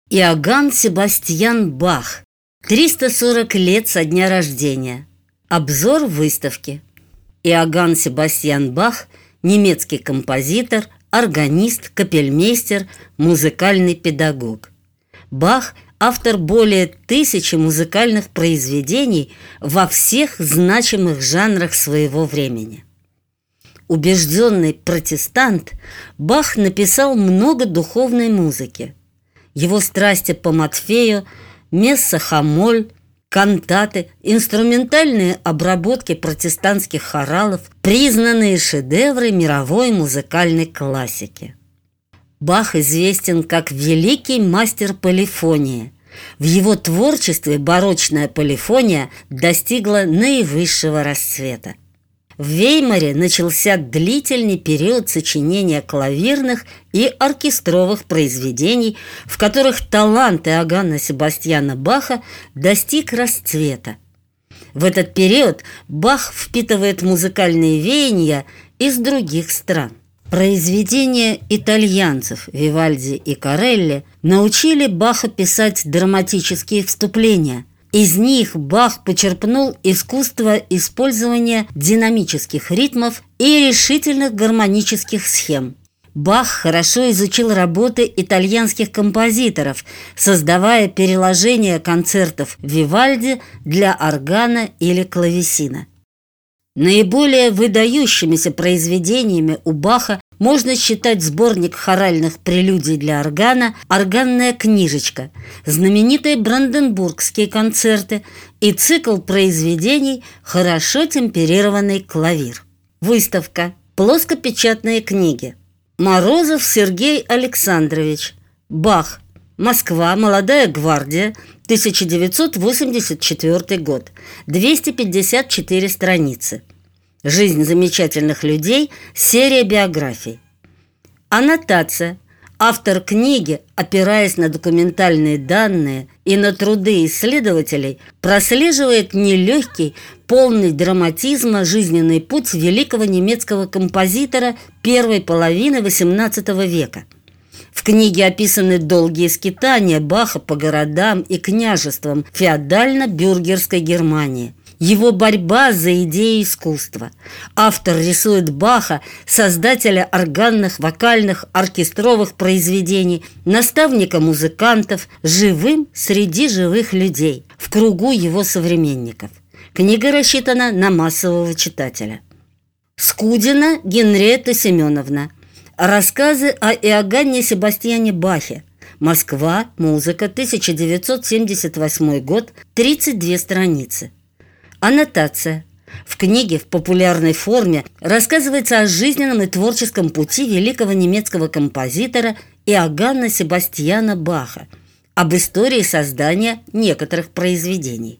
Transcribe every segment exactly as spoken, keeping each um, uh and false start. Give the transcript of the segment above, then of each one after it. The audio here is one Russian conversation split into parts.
Иоганн Себастьян Бах. триста сорок лет со дня рождения. Обзор выставки. Иоганн Себастьян Бах – немецкий композитор, органист, капельмейстер, музыкальный педагог. Бах – автор более тысячи музыкальных произведений во всех значимых жанрах своего времени. Убежденный протестант, Бах написал много духовной музыки. Его страсти по Матфею, месса-хамоль, кантаты, инструментальные обработки протестантских хоралов – признанные шедевры мировой музыкальной классики. Бах известен как великий мастер полифонии. В его творчестве барочная полифония достигла наивысшего расцвета. В Веймаре начался длительный период сочинения клавирных и оркестровых произведений, в которых талант Иоганна Себастьяна Баха достиг расцвета. В этот период Бах впитывает музыкальные веяния из других стран. Произведения итальянцев Вивальди и Корелли научили Баха писать драматические вступления. Из них Бах почерпнул искусство использования динамических ритмов и решительных гармонических схем. Бах хорошо изучил работы итальянских композиторов, создавая переложения концертов Вивальди для органа или клавесина. Наиболее выдающимися произведениями у Баха можно считать сборник хоральных прелюдий для органа «Органная книжечка», знаменитые бранденбургские концерты и цикл произведений «Хорошо темперированный клавир». Выставка. Плоскопечатные книги. Морозов Сергей Александрович. Бах. Москва. Молодая гвардия. тысяча девятьсот восемьдесят четвёртый год. двести пятьдесят четыре страницы. «Жизнь замечательных людей», серия биографий. Аннотация. Автор книги, опираясь на документальные данные и на труды исследователей, прослеживает нелегкий, полный драматизма жизненный путь великого немецкого композитора первой половины восемнадцатого века. В книге описаны долгие скитания Баха по городам и княжествам феодально-бюргерской Германии, его борьба за идеи искусства. Автор рисует Баха, создателя органных, вокальных, оркестровых произведений, наставника музыкантов, живым среди живых людей, в кругу его современников. Книга рассчитана на массового читателя. Скудина Генриетта Семеновна. Рассказы о Иоганне Себастьяне Бахе. Москва. Музыка. тысяча девятьсот семьдесят восьмой год. тридцать две страницы. Аннотация. В книге в популярной форме рассказывается о жизненном и творческом пути великого немецкого композитора Иоганна Себастьяна Баха, об истории создания некоторых произведений.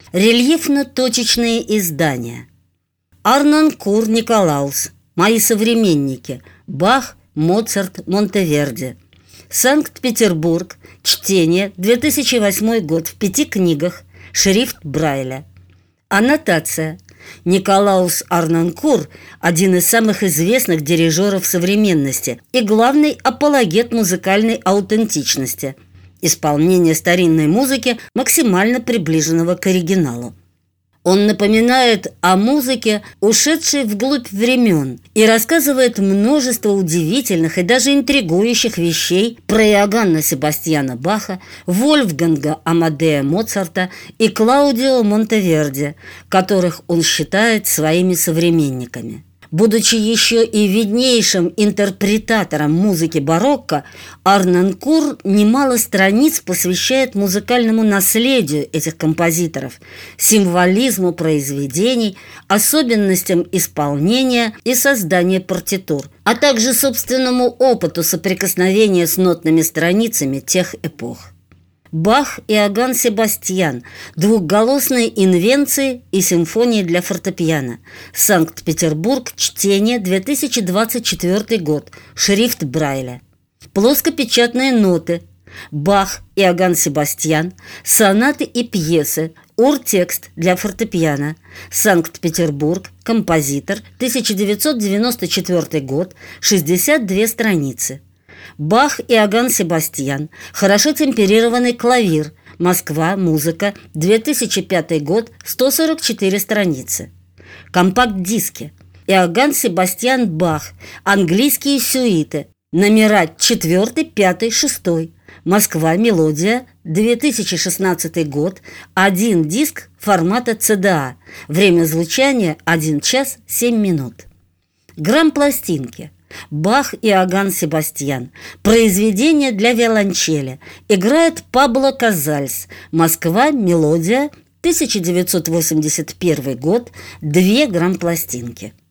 Рельефно-точечные издания. Арнонкур Николаус. Мои современники. Бах, Моцарт, Монтеверди. Санкт-Петербург. Чтение. две тысячи восьмой год. В пяти книгах. Шрифт Брайля. Аннотация. Николаус Арнонкур – один из самых известных дирижеров современности и главный апологет музыкальной аутентичности, исполнения старинной музыки, максимально приближенного к оригиналу. Он напоминает о музыке, ушедшей вглубь времен, и рассказывает множество удивительных и даже интригующих вещей про Иоганна Себастьяна Баха, Вольфганга Амадея Моцарта и Клаудио Монтеверди, которых он считает своими современниками. Будучи еще и виднейшим интерпретатором музыки барокко, Арнонкур немало страниц посвящает музыкальному наследию этих композиторов, символизму произведений, особенностям исполнения и создания партитур, а также собственному опыту соприкосновения с нотными страницами тех эпох. Бах Иоганн Себастьян. Двухголосные инвенции и симфонии для фортепиано. Санкт-Петербург. Чтение. две тысячи двадцать четвёртый год. Шрифт Брайля. Плоскопечатные ноты. Бах Иоганн Себастьян. Сонаты и пьесы. Уртекст для фортепиано. Санкт-Петербург. Композитор. тысяча девятьсот девяносто четвёртый год. шестьдесят две страницы. Бах и Иоганн Себастьян. Хорошо темперированный клавир. Москва. Музыка. две тысячи пятый год. сто сорок четыре страницы. Компакт-диски. Иоганн Себастьян Бах. Английские сюиты. Номера четвертый, пятый, шестой. Москва. Мелодия. две тысячи шестнадцатый год. Один диск формата це дэ а. Время звучания один час семь минут. Грамм-пластинки. Бах и Иоганн Себастьян. Произведение для виолончели. Играет Пабло Казальс. Москва. Мелодия. тысяча девятьсот восемьдесят первый год. Две грамм-пластинки.